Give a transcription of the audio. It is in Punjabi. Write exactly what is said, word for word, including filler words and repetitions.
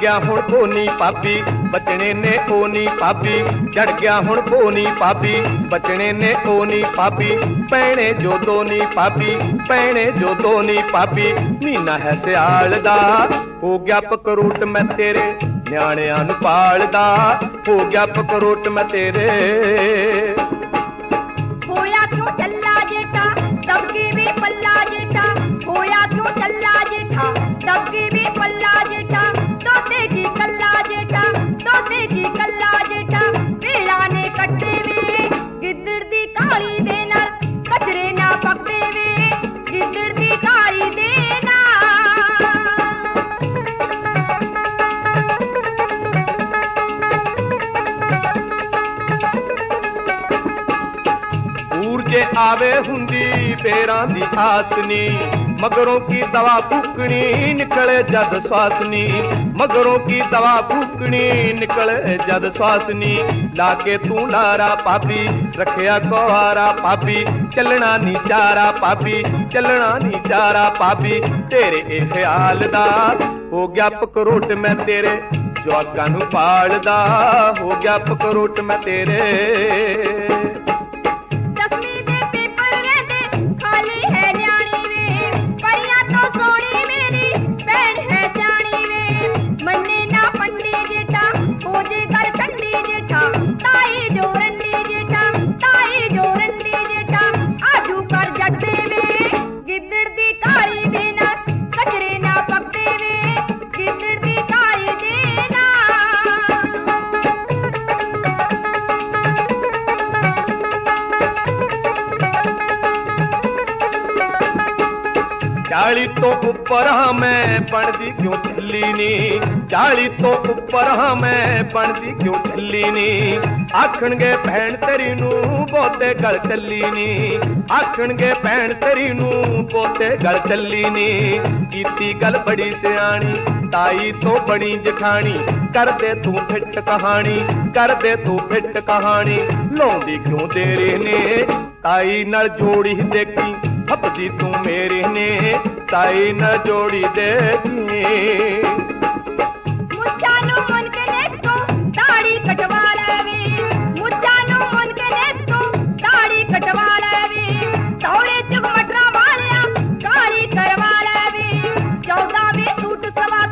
ਗਿਆ ਹੁਣ ਕੋਨੀ ਭਾਬੀ ਬਚਣੇ ਨੇ ਉਹ ਨੀ ਭਾਬੀ, ਚੜ ਗਿਆ ਹੁਣ ਕੋਨੀ ਭਾਬੀ ਬਚਣੇ ਨੇ ਉਹ ਨੀ ਭਾਬੀ, ਪੈਣੇ ਜੋ ਦੋ ਨੀ ਭਾਬੀ ਪੈਣੇ ਜੋ ਦੋ ਨੀ ਭਾਬੀ, ਮਹੀਨਾ ਹੈ ਸਿਆਲ ਦਾ ਹੋ ਗਿਆ ਪਕਰੂਟ ਮੈਂ ਤੇਰੇ ਨਿਆਣਿਆਂ ਨੂੰ ਪਾਲਦਾ, ਹੋ ਗਿਆ ਪਕਰੂਟ ਮੈਂ ਤੇਰੇ। ਹੋਇਆ ਕਿਉਂ ਚੱਲਾ ਜੇਠਾ ਦਬਕੇ ਵੀ ਪੱਲਾ ਜੇਠਾ, ਹੋਇਆ ਕਿਉਂ ਚੱਲਾ ਜੇਠਾ ਦਬਕੇ ਵੀ ਪੱਲਾ ਜੇਠਾ, ਤੋਤੇ ਕੀ ਕੱਲਾ ਜੇਠਾ ਤੋਤੇ ਕੀ ਕੱਲਾ ਜੇਠਾ, ਵੇਲਾ ਨੇ ਕੱਟੇ ਵੇ ਗਿੱਦੜ ਦੀ ਕਾਲੀ ਦੇ ਨਾਲ ਕਚਰੇ ਨਾ ਪੱਕਦੇ ਵੇ, ਗਿੱਦੜ ਦੀ ਕਾਲੀ ਦੇ ਜੇ ਆਵੇ ਹੁੰਦੀ ਬੇਰਾਂ ਦੀ ਆਸਨੀ, ਮਗਰੋਂ ਕੀ ਦਵਾ ਫੂਕਣੀ ਨਿਕਲੇ ਜਦ ਸਵਾਸਨੀ, ਮਗਰੋਂ ਕੀ ਦਵਾ ਫੂਕਣੀ ਨਿਕਲੇ ਜਦ ਸਵਾਸਨੀ, ਲਾ ਕੇ ਤੂੰ ਲਾਰਾ ਭਾਬੀ ਰੱਖਿਆ ਕੁਆਰਾ ਭਾਬੀ, ਚੱਲਣਾ ਨੀ ਚਾਰਾ ਭਾਬੀ ਚੱਲਣਾ ਨੀ ਚਾਰਾ ਭਾਬੀ, ਤੇਰੇ ਇਹ ਖਿਆਲ ਦਾ ਹੋ ਗਿਆ ਪਕਰੋਟ ਮੈਂ ਤੇਰੇ ਜਵਾਕਾਂ ਨੂੰ ਪਾਲਦਾ, ਹੋ ਗਿਆ ਪਕਰੋਟ ਮੈਂ ਤੇਰੇ। चाली तो ऊपर हाँ मैं बनती क्यों चली नी, चाली तो ऊपर हाँ मैं बनती क्यों चली नी, आखणगे भैन तेरी नू बहुते गल चली नी, आखणगे भैन तेरी नू बहुते गल चली नी, कीती गल बड़ी सियाणी ताई तो बड़ी जठानी, कर दे तू फिट कहानी कर दे तू फिट कहानी, लौंदी क्यों तेरे ने ताई नाल जोड़ी देखी हपदी तू मेरे ने ताई न जोड़ी देखी। मुझानू मन के देखो दाढ़ी कटवा लेवी, मुझानू मन के देखो दाढ़ी कटवा लेवी, थोड़े चुग मटरा वालिया काली करवा लेवी, चौदह भी सूट सवा